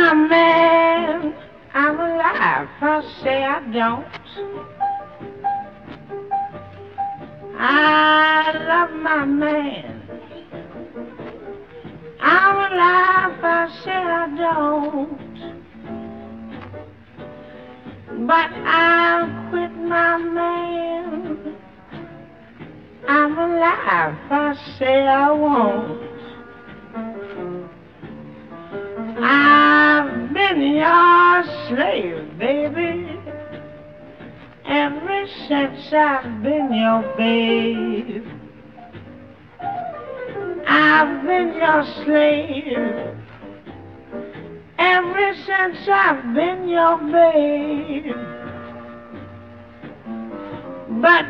my man, I'm alive. I say I don't. I love my man. I'm alive. I say I don't. But I'll quit my man. I'm alive. I say I won't. I've been your slave, baby, ever since I've been your babe. I've been your slave ever since I've been your babe. But